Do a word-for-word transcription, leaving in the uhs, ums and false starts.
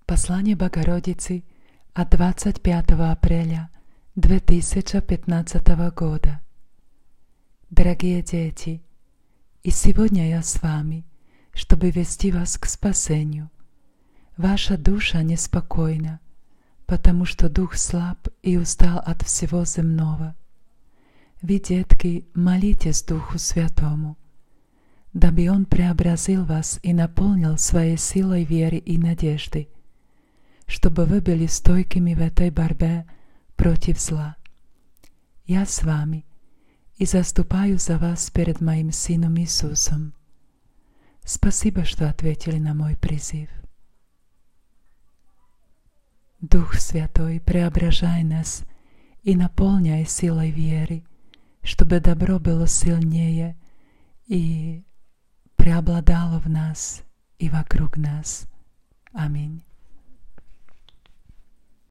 Послание Богородицы от двадцать пятого апреля две тысячи пятнадцатого года. Дорогие дети, и сегодня я с вами, чтобы вести вас к спасению. Ваша душа неспокойна, потому что дух слаб и устал от всего земного. Вы, детки, молитесь Духу Святому, дабы Он преобразил вас и наполнил своей силой веры и надежды, чтобы вы были стойкими в этой борьбе против зла. Я с вами и заступаю за вас перед моим Сыном Иисусом. Спасибо, что ответили на мой призыв. Дух Святой, преображай нас и наполняй силой веры, чтобы добро было сильнее и преобладало в нас и вокруг нас. Аминь.